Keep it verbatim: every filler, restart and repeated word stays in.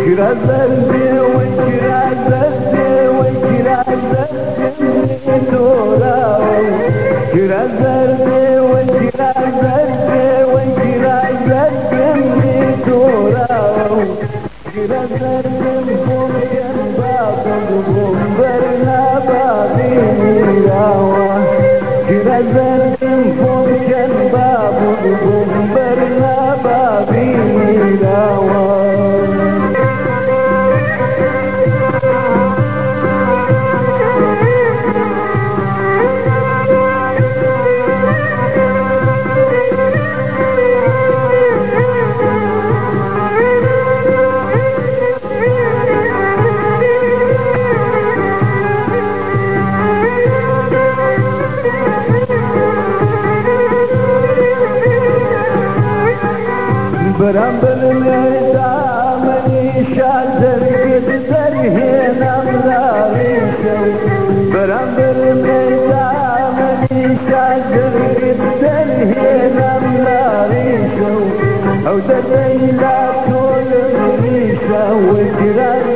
كرا زردي وكرا زردي وكرا زردي دوراو كرا زردي وكرا زردي وكرا زردي دوراو كرا زردي ممكن بابكم برنا بابي ميراوا كرا زردي ممكن بابكم برنا بابي ميراوا برامبر دامنی شادر گدر هنم راویشو برامبر دامنی شادر گدر هنم راویشو او دلیلا طول میشو وکرار